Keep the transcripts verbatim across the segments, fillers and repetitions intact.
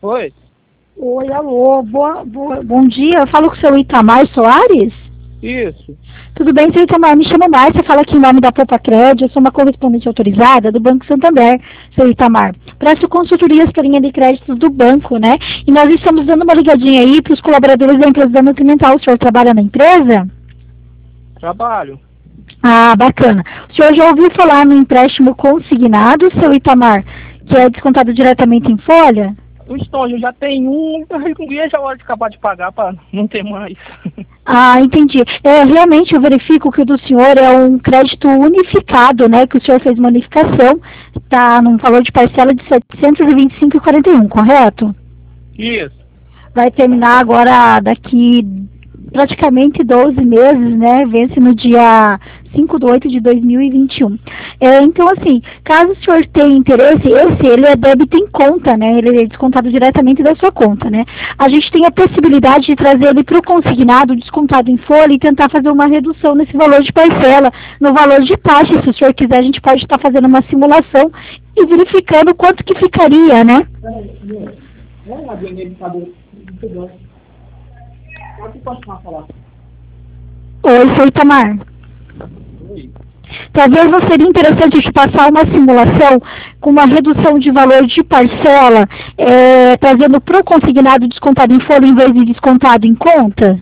Oi? Oi, alô, boa, boa, bom dia. Eu falo com o seu Itamar Soares? Isso. Tudo bem, seu Itamar? Me chamo Márcia, fala aqui em nome da Poupa Crédito. Eu sou uma correspondente autorizada do Banco Santander, seu Itamar. Presto consultorias para linha de créditos do banco, né? E nós estamos dando uma ligadinha aí para os colaboradores da empresa da Nutrimental. O senhor trabalha na empresa? Trabalho. Ah, bacana. O senhor já ouviu falar no empréstimo consignado, seu Itamar, que é descontado diretamente em folha? O Stone, eu já tenho um, e é já hora de acabar de pagar para não ter mais. Ah, entendi. É, realmente eu verifico que o do senhor é um crédito unificado, né? Que o senhor fez uma unificação, está num valor de parcela de setecentos e vinte e cinco reais e quarenta e um, correto? Isso. Vai terminar agora daqui praticamente doze meses, né? Vence no dia cinco de oito de dois mil e vinte e um. É, então, assim, caso o senhor tenha interesse, esse, ele é débito em conta, né? Ele é descontado diretamente da sua conta, né? A gente tem a possibilidade de trazer ele para o consignado, descontado em folha, e tentar fazer uma redução nesse valor de parcela, no valor de taxa. Se o senhor quiser, a gente pode estar fazendo uma simulação e verificando quanto que ficaria, né? Oi, seu Itamar. Talvez não seria interessante te passar uma simulação com uma redução de valor de parcela, é, trazendo para o consignado descontado em folha em vez de descontado em conta?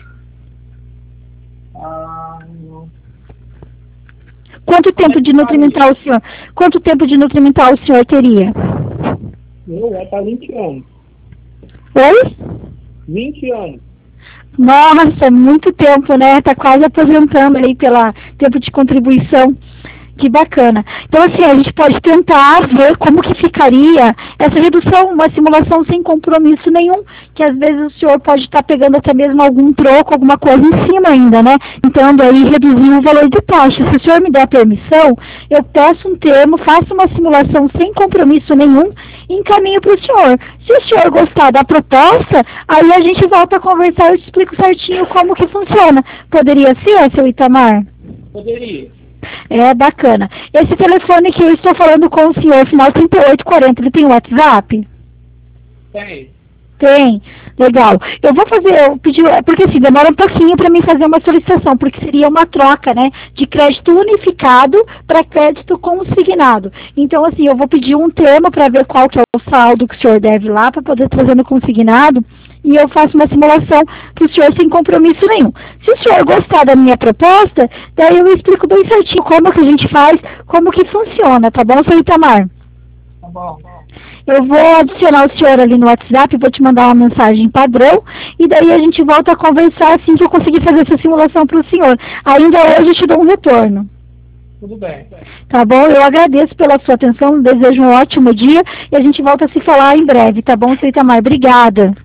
Ah, não. Quanto tempo de nutrimental o senhor? Quanto tempo de nutrimental o senhor teria? Não, vai estar vinte anos. Oi? vinte anos. Nossa, muito tempo, né? Tá quase aposentando aí pelo tempo de contribuição. Que bacana. Então, assim, a gente pode tentar ver como que ficaria essa redução, uma simulação sem compromisso nenhum, que às vezes o senhor pode estar pegando até mesmo algum troco, alguma coisa em cima ainda, né? Tentando aí reduzir o valor de taxa. Se o senhor me der permissão, eu peço um termo, faço uma simulação sem compromisso nenhum e encaminho para o senhor. Se o senhor gostar da proposta, aí a gente volta a conversar e eu te explico certinho como que funciona. Poderia ser, seu Itamar? Poderia. É bacana. Esse telefone que eu estou falando com o senhor, final trinta e oito quarenta, ele tem WhatsApp? Tem. Tem. Legal. Eu vou fazer, eu pedi, porque assim, demora um pouquinho para mim fazer uma solicitação, porque seria uma troca, né, de crédito unificado para crédito consignado. Então, assim, eu vou pedir um termo para ver qual que é o saldo que o senhor deve lá, para poder trazer no consignado, e eu faço uma simulação para o senhor sem compromisso nenhum. Se o senhor gostar da minha proposta, daí eu explico bem certinho como que a gente faz, como que funciona, tá bom, seu Itamar? Tá bom. Eu vou adicionar o senhor ali no WhatsApp, vou te mandar uma mensagem padrão, e daí a gente volta a conversar assim que eu conseguir fazer essa simulação para o senhor. Ainda hoje eu te dou um retorno. Tudo bem. Tá bom? Eu agradeço pela sua atenção, desejo um ótimo dia, e a gente volta a se falar em breve, tá bom, seu Itamar? Obrigada.